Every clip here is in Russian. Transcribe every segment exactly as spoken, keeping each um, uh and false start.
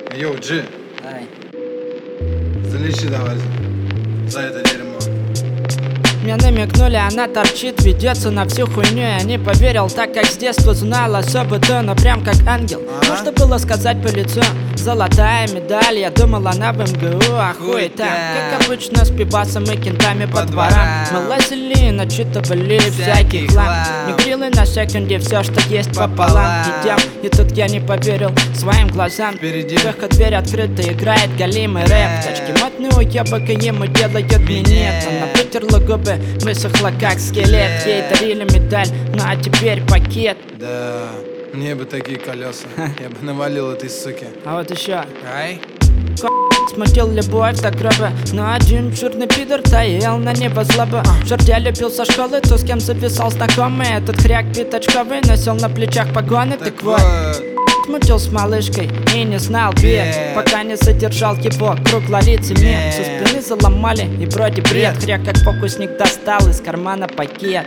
Йоу, Джи, Ай. залечи давай за это дерьмо. Мне намекнули, она торчит, ведется на всю хуйню. Я не поверил, так как с детства знал особо то, но прям как ангел. А? Можно было сказать по лицу. Золотая медаль, я думал, она в МГУ, а хуй Хуй там. там. Как обычно с пибасом и кентами по, По дворам. дворам. Мы лазили, начитывали Всякий всякий хлам. хлам. Не грилы на секунде, все, что есть пополам. Пополам. Идем, и тут я не поверил своим глазам. Впереди. Выход, дверь открыта, играет галимый рэп. Тачки модные уебок, и ему делают минет. Она вытерла губы, высохла как скелет. Ей дарили медаль, ну а теперь пакет. Да, мне бы такие колеса. Я бы навалил этой суки. А вот еще Ай. смутил любовь так грубо, но один черный пидор таил на небо злобу. Черт, я любил со школы, то с кем записал знакомый. Этот хряк пятачковый носил на плечах погоны. Так, Так вот, вот, смутил с малышкой и не знал бед, Бед. пока не задержал его круглолицый мент. Нет. Со спины заломали и вроде бред. Бред. Хряк как фокусник достал из кармана пакет.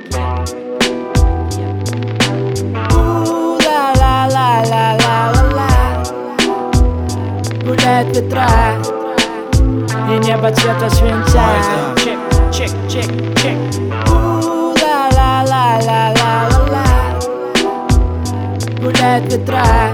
У-ла-ла-ла-ла-ла-ла-ла. Гуляют ветра и небо цвета свинца. Ой, да. Чек, чек, чек, чек. У-ла-ла-ла-ла-ла-ла-ла. Гуляют ветра.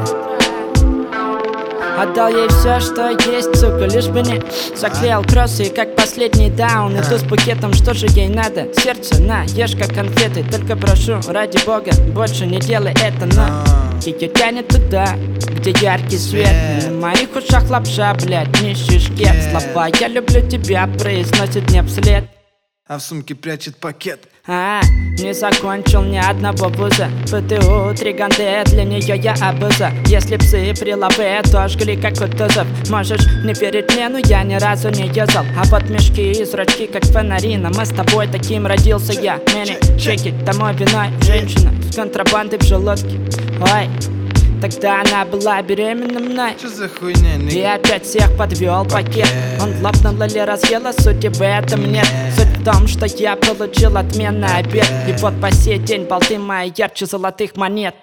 Отдал ей все, что есть, сука, лишь бы не заклеил кроссы, как последний даун. Иду с букетом, что же ей надо? Сердце, на, ешь как конфеты. Только прошу, ради бога, больше не делай это, но ее тянет туда, где яркий свет. Свет. На моих ушах лапша, блядь, нищий шкет. Слова «я люблю тебя» произносит мне вслед. а в сумке прячет пакет. А, не закончил ни одного вуза. ФТУ, три ганды, для нее я обуза. Если псы прилавы, то жгли как кутузов. Можешь не верить мне, но я ни разу не ездил. А вот мешки и зрачки, как фонари. Но мы с тобой таким родился я. Мини, чеки, домой виной женщина с контрабандой в желудке. Ой, тогда она была беременна мной. Что за хуйня, И нигга? опять всех подвел пакет. Он лопнул или разъела, сути в этом нет. Суть в том, что я получил отменный обед. И вот по сей день болты мои ярче золотых монет.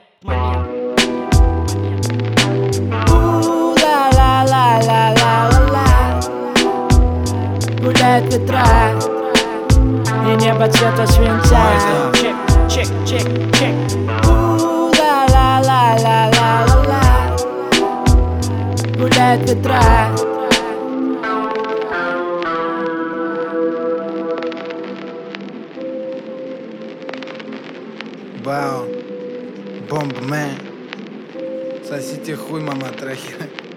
У-ла-ла-ла-ла-ла-ла. Гуляют ветра и небо цвета свинца. Ой, да. Чек, чек, чек, чек. У-ла-ла-ла-ла-ла-ла. Гуляют ветра. Бау, бомба, мэн. Сосите хуй, мама, трахи.